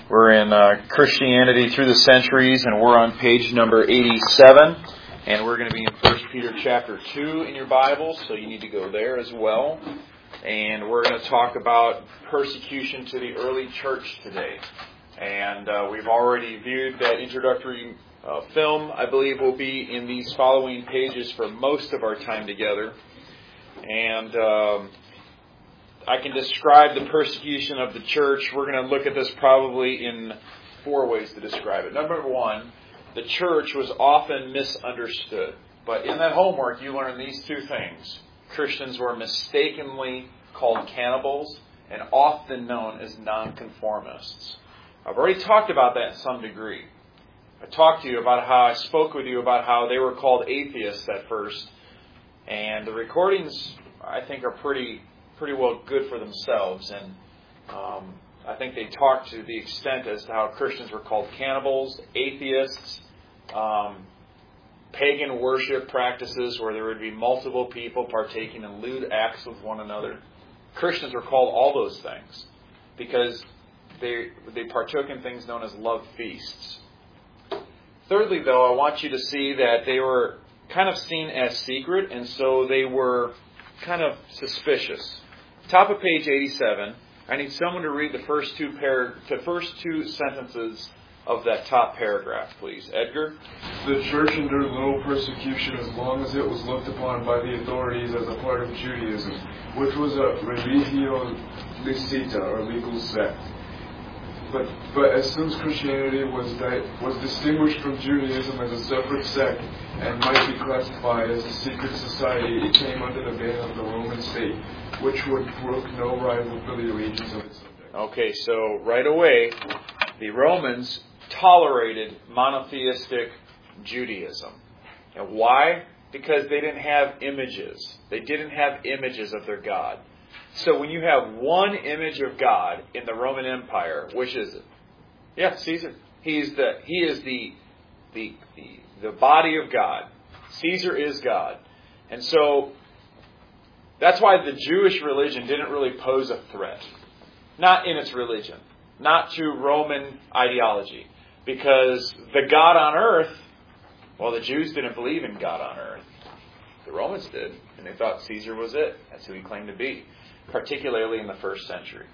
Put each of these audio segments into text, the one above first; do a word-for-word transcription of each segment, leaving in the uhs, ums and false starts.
We're in uh, Christianity Through the Centuries, and we're on page number eighty-seven. And we're going to be in First Peter chapter two in your Bible, so you need to go there as well. And we're going to talk about persecution to the early church today. And uh, we've already viewed that introductory uh, film. I believe will be in these following pages for most of our time together. And um, I can describe the persecution of the church. We're going to look at this probably in four ways to describe it. Number one, the church was often misunderstood. But in that homework, you learn these two things. Christians were mistakenly called cannibals and often known as nonconformists. I've already talked about that in some degree. I talked to you about how I spoke with you about how they were called atheists at first. And the recordings, I think, are pretty pretty well good for themselves. And um, I think they talk to the extent as to how Christians were called cannibals, atheists, um, pagan worship practices where there would be multiple people partaking in lewd acts with one another. Christians were called all those things because they they partook in things known as love feasts. Thirdly, though, I want you to see that they were kind of seen as secret, and so they were kind of suspicious. Top of page eighty-seven, I need someone to read the first two par- the first two sentences of that top paragraph, please. Edgar? The church endured little persecution as long as it was looked upon by the authorities as a part of Judaism, which was a religio licita, or legal sect. But, but as soon as Christianity was di- was distinguished from Judaism as a separate sect and might be classified as a secret society, it came under the ban of the Roman state, which would brook no rival for the allegiance of its subjects. Okay, so right away, the Romans tolerated monotheistic Judaism. And why? Because they didn't have images. They didn't have images of their God. So when you have one image of God in the Roman Empire, which is it? Yeah, Caesar. He's the he is the the the, the body of God. Caesar is God. And so that's why the Jewish religion didn't really pose a threat. Not in its religion. Not to Roman ideology. Because the God on earth, well, the Jews didn't believe in God on earth. The Romans did. And they thought Caesar was it. That's who he claimed to be. Particularly in the first century.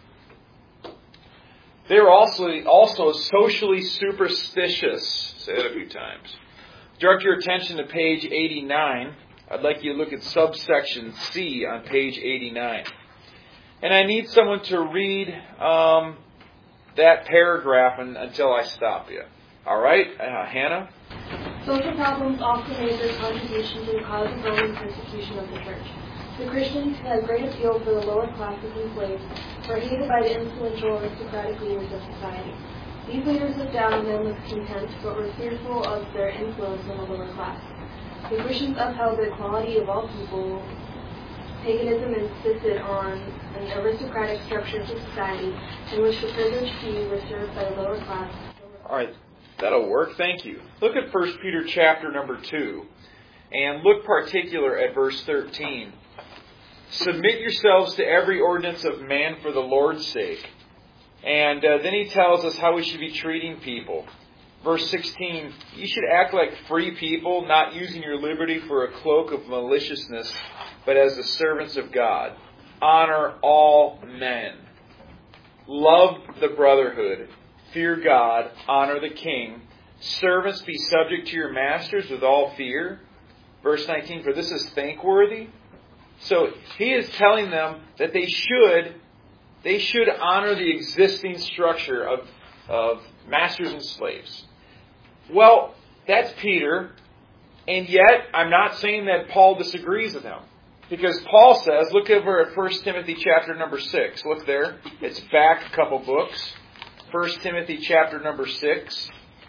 They were also, also socially superstitious. Say that a few times. Direct your attention to page eighty-nine. I'd like you to look at subsection C on page eighty-nine. And I need someone to read um, that paragraph un, until I stop you. All right? Uh, Hannah? Social problems often made their contribution to the cause of Roman persecution of the church. The Christians had great appeal for the lower classes and slaves, were hated by the influential aristocratic leaders of society. These leaders looked down on them with contempt, but were fearful of their influence on the lower class. The Christians upheld the equality of all people. Paganism insisted on an aristocratic structure of society in which the privileged few were served by the lower class. All right, that'll work. Thank you. Look at First Peter chapter number two, and look particular at verse thirteen. Submit yourselves to every ordinance of man for the Lord's sake. And uh, then he tells us how we should be treating people. Verse sixteen, you should act like free people, not using your liberty for a cloak of maliciousness, but as the servants of God. Honor all men. Love the brotherhood. Fear God. Honor the king. Servants, be subject to your masters with all fear. Verse nineteen, for this is thankworthy. So he is telling them that they should they should honor the existing structure of, of masters and slaves. Well, that's Peter, and yet I'm not saying that Paul disagrees with him. Because Paul says, look over at First Timothy chapter number six. Look there. It's back a couple books. First Timothy chapter number six.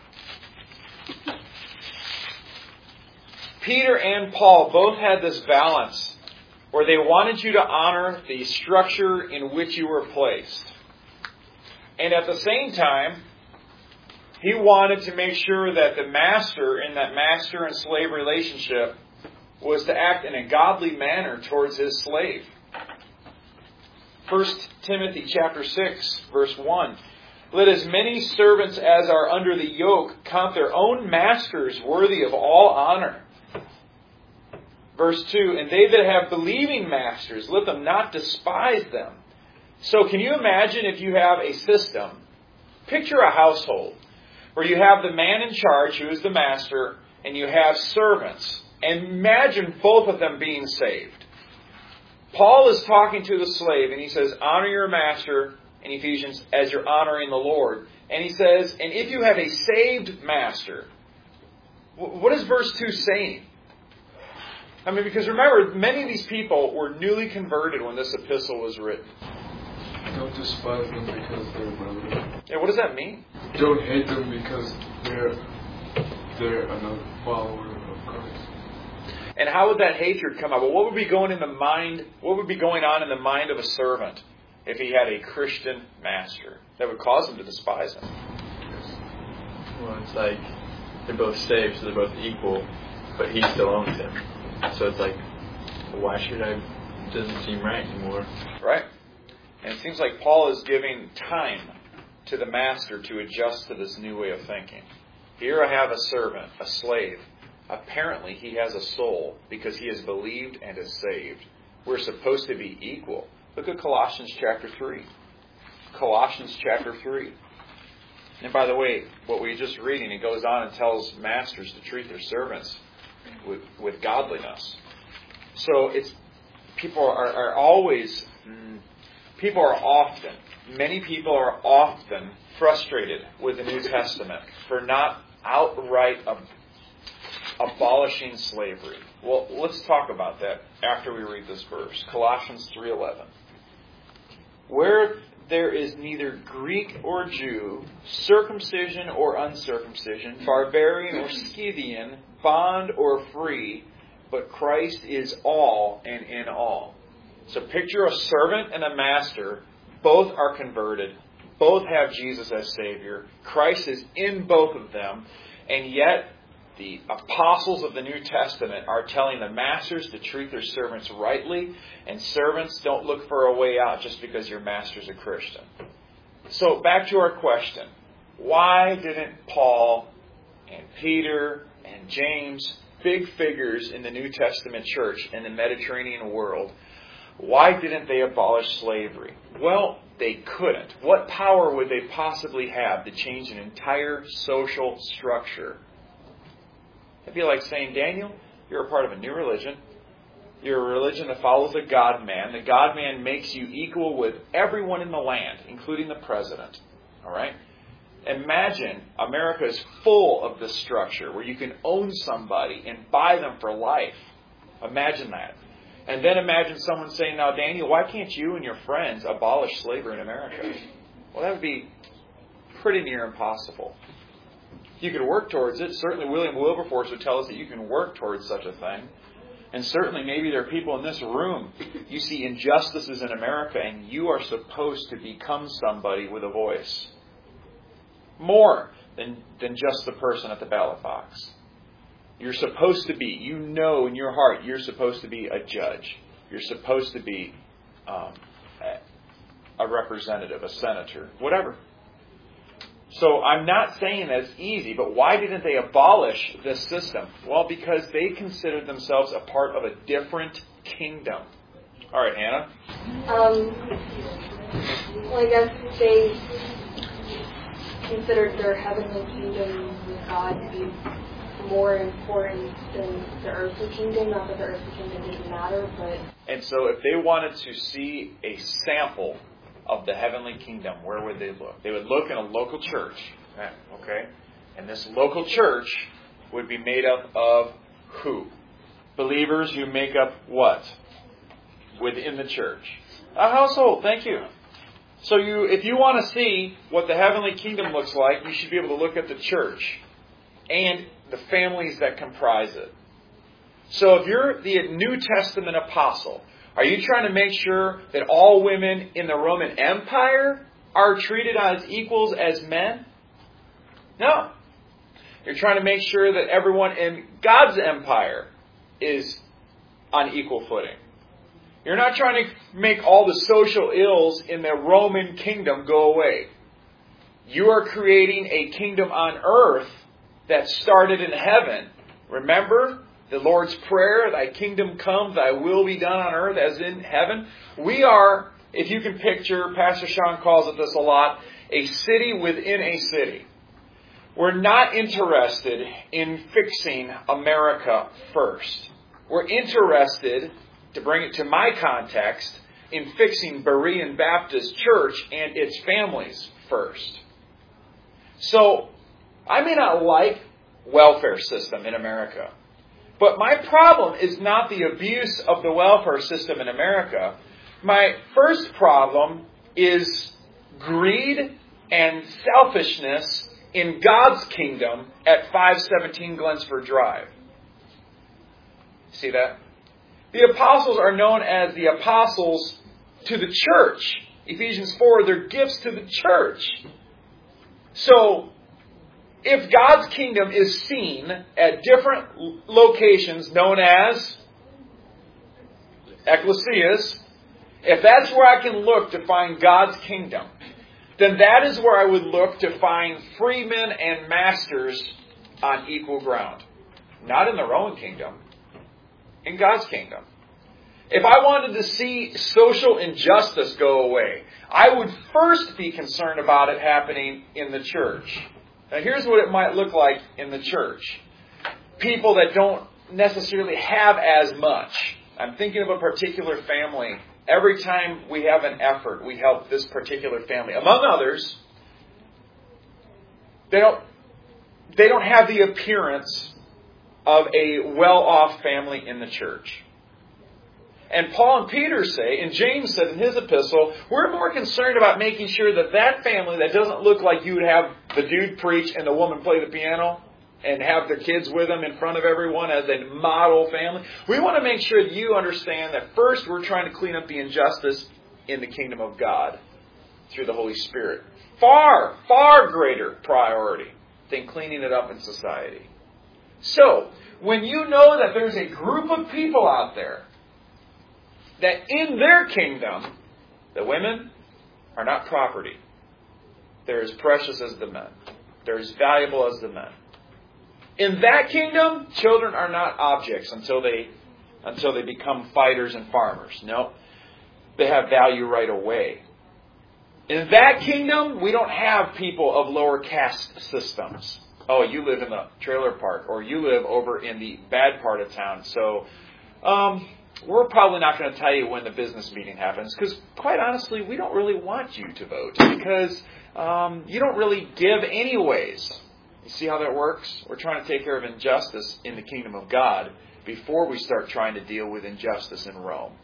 Peter and Paul both had this balance where they wanted you to honor the structure in which you were placed. And at the same time, he wanted to make sure that the master, in that master and slave relationship, was to act in a godly manner towards his slave. First Timothy chapter six, verse one. Let as many servants as are under the yoke count their own masters worthy of all honor. Verse two, and they that have believing masters, let them not despise them. So can you imagine if you have a system, picture a household, where you have the man in charge, who is the master, and you have servants. And imagine both of them being saved. Paul is talking to the slave, and he says, honor your master, in Ephesians, as you're honoring the Lord. And he says, and if you have a saved master, what is verse two saying? I mean, because remember, many of these people were newly converted when this epistle was written. Don't despise them because they're brothers. Yeah, what does that mean? Don't hate them because they're they're another follower of Christ. And how would that hatred come out? Well, what would be going in the mind? What would be going on in the mind of a servant if he had a Christian master that would cause him to despise him? Well, it's like they're both saved, so they're both equal, but he still owns him. So it's like, why should I? It doesn't seem right anymore. Right. And it seems like Paul is giving time to the master to adjust to this new way of thinking. Here I have a servant, a slave. Apparently he has a soul because he has believed and is saved. We're supposed to be equal. Look at Colossians chapter three. Colossians chapter three. And by the way, what we were just reading, he goes on and tells masters to treat their servants with, with godliness. So it's people are, are always, mm, people are often, many people are often frustrated with the New Testament for not outright ab- abolishing slavery. Well, let's talk about that after we read this verse. Colossians three eleven. Where there is neither Greek or Jew, circumcision or uncircumcision, barbarian or Scythian, bond or free, but Christ is all and in all. So picture a servant and a master. Both are converted. Both have Jesus as Savior. Christ is in both of them. And yet, the apostles of the New Testament are telling the masters to treat their servants rightly. And servants, don't look for a way out just because your master's a Christian. So back to our question. Why didn't Paul and Peter and James, big figures in the New Testament church in the Mediterranean world, why didn't they abolish slavery? Well, they couldn't. What power would they possibly have to change an entire social structure? It'd be like saying, Daniel, you're a part of a new religion. You're a religion that follows the God-man. The God-man makes you equal with everyone in the land, including the president. All right? Imagine America is full of this structure where you can own somebody and buy them for life. Imagine that. And then imagine someone saying, now, Daniel, why can't you and your friends abolish slavery in America? Well, that would be pretty near impossible. You could work towards it. Certainly William Wilberforce would tell us that you can work towards such a thing. And certainly maybe there are people in this room, you see injustices in America, and you are supposed to become somebody with a voice. More than, than just the person at the ballot box. You're supposed to be, you know in your heart, you're supposed to be a judge. You're supposed to be um, a representative, a senator, whatever. So I'm not saying that's easy, but why didn't they abolish this system? Well, because they considered themselves a part of a different kingdom. All right, Hannah? Um, well, I guess they considered their heavenly kingdom with God to be more important than the earthly kingdom. Not that the earthly kingdom didn't matter, but... And so if they wanted to see a sample of the heavenly kingdom, where would they look? They would look in a local church. Okay? And this local church would be made up of who? Believers who make up what? Within the church. A household, thank you. So you, if you want to see what the heavenly kingdom looks like, you should be able to look at the church and the families that comprise it. So if you're the New Testament apostle, are you trying to make sure that all women in the Roman Empire are treated as equals as men? No. You're trying to make sure that everyone in God's empire is on equal footing. You're not trying to make all the social ills in the Roman kingdom go away. You are creating a kingdom on earth that started in heaven. Remember the Lord's Prayer, thy kingdom come, thy will be done on earth as in heaven. We are, if you can picture, Pastor Sean calls it this a lot, a city within a city. We're not interested in fixing America first. We're interested, to bring it to my context, in fixing Berean Baptist Church and its families first. So, I may not like welfare system in America, but my problem is not the abuse of the welfare system in America. My first problem is greed and selfishness in God's kingdom at five seventeen Glensford Drive. See that? The apostles are known as the apostles to the church. Ephesians four, they're gifts to the church. So, if God's kingdom is seen at different locations known as ecclesias, if that's where I can look to find God's kingdom, then that is where I would look to find freemen and masters on equal ground. Not in their own kingdom, in God's kingdom. If I wanted to see social injustice go away, I would first be concerned about it happening in the church. Now here's what it might look like in the church. People that don't necessarily have as much. I'm thinking of a particular family. Every time we have an effort, we help this particular family. Among others, they don't, they don't have the appearance of a well-off family in the church. And Paul and Peter say, and James said in his epistle, we're more concerned about making sure that that family that doesn't look like you would have the dude preach and the woman play the piano and have their kids with them in front of everyone as a model family. We want to make sure that you understand that first we're trying to clean up the injustice in the kingdom of God through the Holy Spirit. Far, far greater priority than cleaning it up in society. So, when you know that there's a group of people out there that in their kingdom, the women are not property. They're as precious as the men. They're as valuable as the men. In that kingdom, children are not objects until they until they become fighters and farmers. No, they have value right away. In that kingdom, we don't have people of lower caste systems. Oh, you live in the trailer park, or you live over in the bad part of town. So, um... we're probably not going to tell you when the business meeting happens because, quite honestly, we don't really want you to vote because um, you don't really give anyways. You see how that works? We're trying to take care of injustice in the kingdom of God before we start trying to deal with injustice in Rome.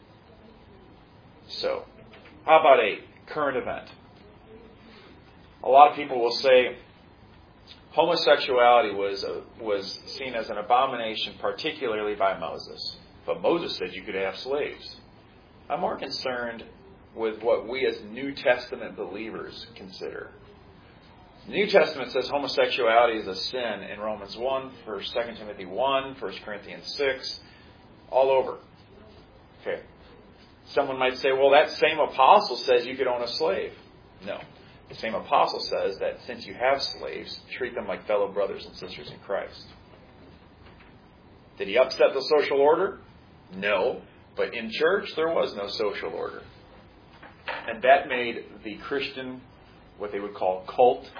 So, how about a current event? A lot of people will say homosexuality was a, was seen as an abomination, particularly by Moses. But Moses said you could have slaves. I'm more concerned with what we as New Testament believers consider. The New Testament says homosexuality is a sin in Romans one, First, Second Timothy one, First Corinthians six, all over. Okay. Someone might say, well, that same apostle says you could own a slave. No. The same apostle says that since you have slaves, treat them like fellow brothers and sisters in Christ. Did he upset the social order? No. But in church, there was no social order. And that made the Christian, what they would call cult,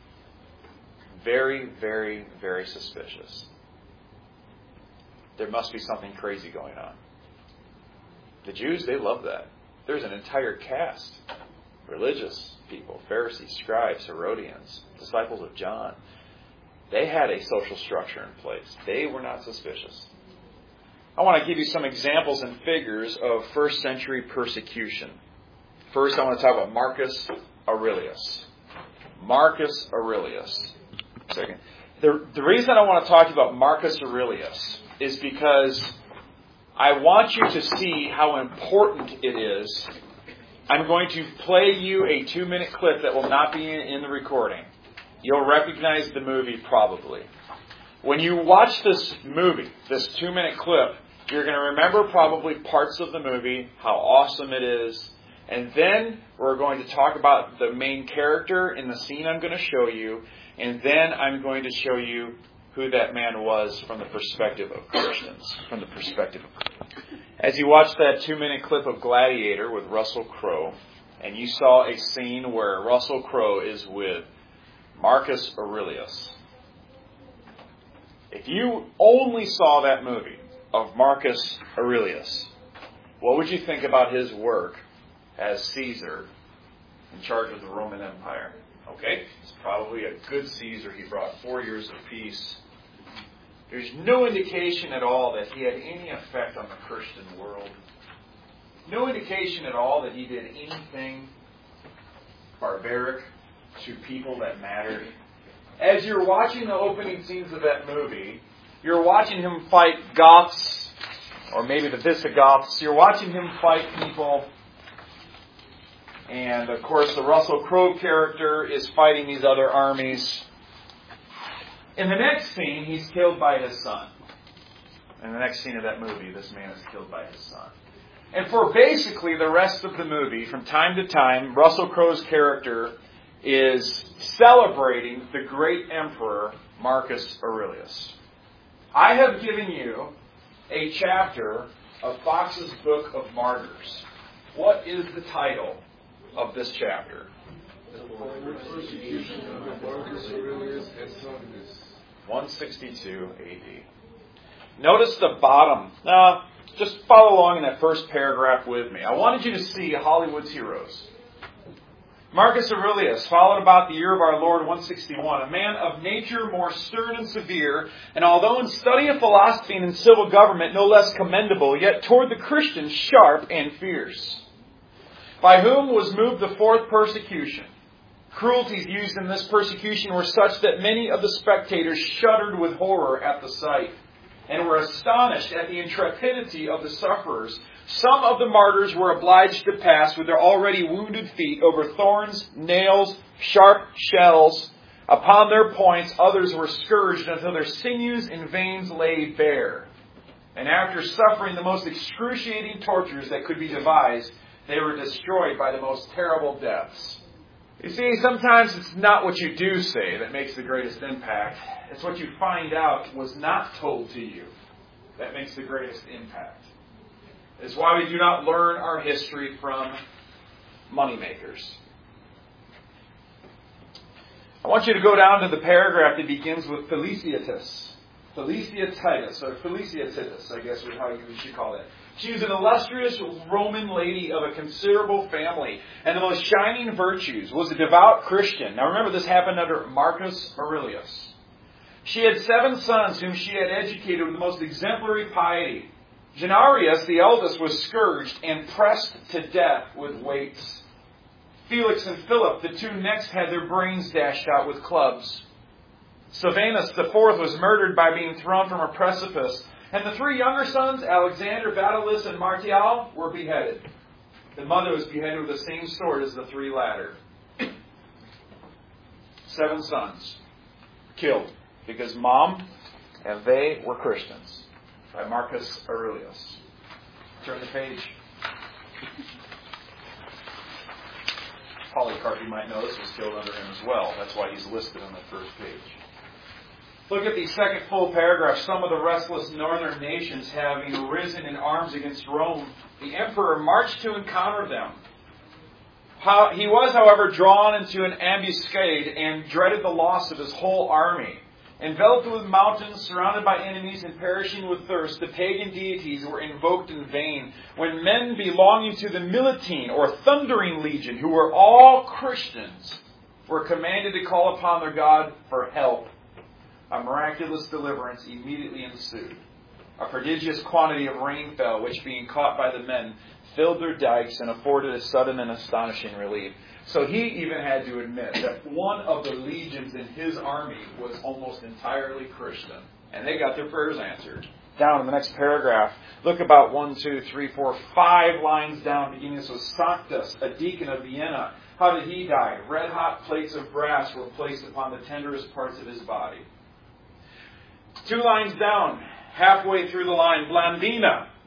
very, very, very suspicious. There must be something crazy going on. The Jews, they love that. There's an entire caste. Religious people, Pharisees, scribes, Herodians, disciples of John. They had a social structure in place. They were not suspicious. I want to give you some examples and figures of first century persecution. First, I want to talk about Marcus Aurelius. Marcus Aurelius. Second. The, the reason I want to talk to you about Marcus Aurelius is because I want you to see how important it is. I'm going to play you a two-minute clip that will not be in, in the recording. You'll recognize the movie probably. When you watch this movie, this two-minute clip, you're going to remember probably parts of the movie, how awesome it is, And then we're going to talk about the main character in the scene I'm going to show you. And then I'm going to show you who that man was from the perspective of Christians. From the perspective of As you watched that two-minute clip of Gladiator with Russell Crowe, and you saw a scene where Russell Crowe is with Marcus Aurelius. If you only saw that movie of Marcus Aurelius, what would you think about his work as Caesar in charge of the Roman Empire? Okay, it's probably a good Caesar. He brought four years of peace. There's no indication at all that he had any effect on the Christian world. No indication at all that he did anything barbaric to people that mattered. As you're watching the opening scenes of that movie, you're watching him fight Goths, or maybe the Visigoths. You're watching him fight people. And, of course, the Russell Crowe character is fighting these other armies. In the next scene, he's killed by his son. In the next scene of that movie, this man is killed by his son. And for basically the rest of the movie, from time to time, Russell Crowe's character is celebrating the great emperor, Marcus Aurelius. I have given you a chapter of Fox's Book of Martyrs. What is the title of this chapter? one sixty-two A D. Notice the bottom. Now, just follow along in that first paragraph with me. I wanted you to see Hollywood's heroes. Marcus Aurelius, followed about the year of our Lord one sixty-one, a man of nature more stern and severe, and although in study of philosophy and in civil government no less commendable, yet toward the Christians sharp and fierce, by whom was moved the fourth persecution. Cruelties used in this persecution were such that many of the spectators shuddered with horror at the sight, and were astonished at the intrepidity of the sufferers. Some of the martyrs were obliged to pass with their already wounded feet over thorns, nails, sharp shells. Upon their points, others were scourged until their sinews and veins lay bare. And after suffering the most excruciating tortures that could be devised, they were destroyed by the most terrible deaths. You see, sometimes it's not what you do say that makes the greatest impact. It's what you find out was not told to you that makes the greatest impact. It's why we do not learn our history from moneymakers. I want you to go down to the paragraph that begins with Felicitas. Felicitas, or Felicitas, I guess is how you should call it. She was an illustrious Roman lady of a considerable family, and the most shining virtues, was a devout Christian. Now remember, this happened under Marcus Aurelius. She had seven sons whom she had educated with the most exemplary piety. Genarius, the eldest, was scourged and pressed to death with weights. Felix and Philip, the two next, had their brains dashed out with clubs. Silvanus, the fourth, was murdered by being thrown from a precipice. And the three younger sons, Alexander, Batulus, and Martial, were beheaded. The mother was beheaded with the same sword as the three latter. Seven sons killed because mom and they were Christians. By Marcus Aurelius. Turn the page. Polycarp, you might notice, was killed under him as well. That's why he's listed on the first page. Look at the second full paragraph. Some of the restless northern nations having risen in arms against Rome, the emperor marched to encounter them. How, he was, however, drawn into an ambuscade and dreaded the loss of his whole army. Enveloped with mountains, surrounded by enemies, and perishing with thirst, the pagan deities were invoked in vain. When men belonging to the Militine, or Thundering Legion, who were all Christians, were commanded to call upon their God for help, a miraculous deliverance immediately ensued. A prodigious quantity of rain fell, which, being caught by the men, filled their dikes and afforded a sudden and astonishing relief. So he even had to admit that one of the legions in his army was almost entirely Christian. And they got their prayers answered. Down in the next paragraph, look about one, two, three, four, five lines down, beginning this with Sanctus, a deacon of Vienna. How did he die? Red-hot plates of brass were placed upon the tenderest parts of his body. Two lines down, halfway through the line, Blandina,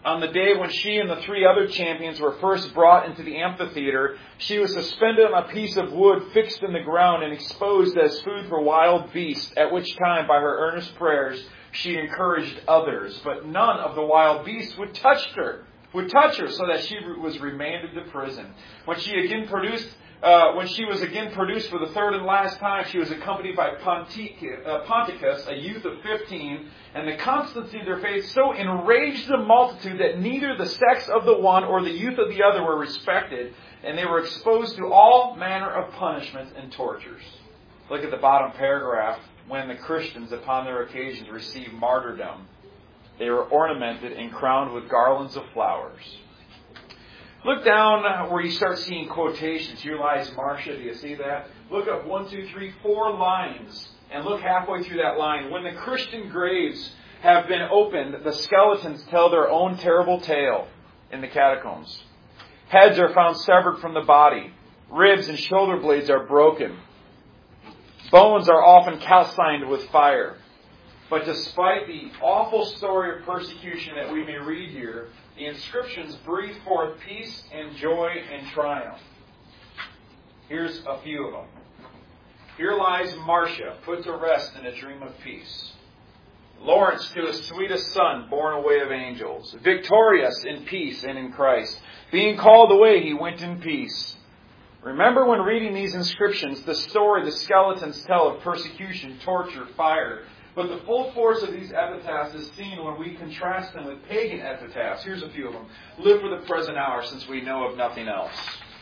On the day when she and the three other champions were first brought into the amphitheater, she was suspended on a piece of wood fixed in the ground and exposed as food for wild beasts, at which time, by her earnest prayers, she encouraged others. But none of the wild beasts would touch her, would touch her, so that she was remanded to prison. When she again produced Uh, when she was again produced for the third and last time, she was accompanied by Pontic- uh, Ponticus, a youth of fifteen, and the constancy of their faith so enraged the multitude that neither the sex of the one or the youth of the other were respected, and they were exposed to all manner of punishments and tortures. Look at the bottom paragraph. When the Christians, upon their occasions, received martyrdom, they were ornamented and crowned with garlands of flowers. Look down where you start seeing quotations. Here lies Marcia. Do you see that? Look up one, two, three, four lines. And look halfway through that line. When the Christian graves have been opened, the skeletons tell their own terrible tale in the catacombs. Heads are found severed from the body. Ribs and shoulder blades are broken. Bones are often calcined with fire. But despite the awful story of persecution that we may read here, the inscriptions breathe forth peace and joy and triumph. Here's a few of them. Here lies Marcia, put to rest in a dream of peace. Lawrence to his sweetest son, born away of angels. Victorious in peace and in Christ. Being called away, he went in peace. Remember when reading these inscriptions, the story the skeletons tell of persecution, torture, fire. But the full force of these epitaphs is seen when we contrast them with pagan epitaphs. Here's a few of them. Live for the present hour, since we know of nothing else.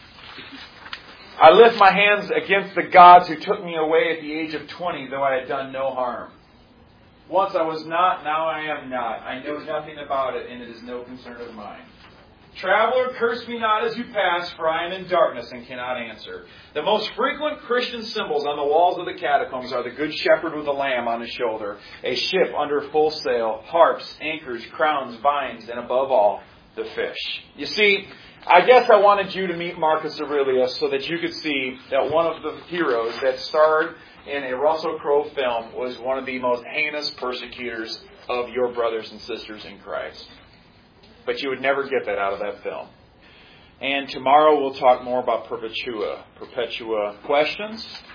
I lift my hands against the gods who took me away at the age of twenty, though I had done no harm. Once I was not, now I am not. I know nothing about it, and it is no concern of mine. Traveler, curse me not as you pass, for I am in darkness and cannot answer. The most frequent Christian symbols on the walls of the catacombs are the good shepherd with a lamb on his shoulder, a ship under full sail, harps, anchors, crowns, vines, and above all, the fish. You see, I guess I wanted you to meet Marcus Aurelius so that you could see that one of the heroes that starred in a Russell Crowe film was one of the most heinous persecutors of your brothers and sisters in Christ. But you would never get that out of that film. And tomorrow we'll talk more about Perpetua. Perpetua questions?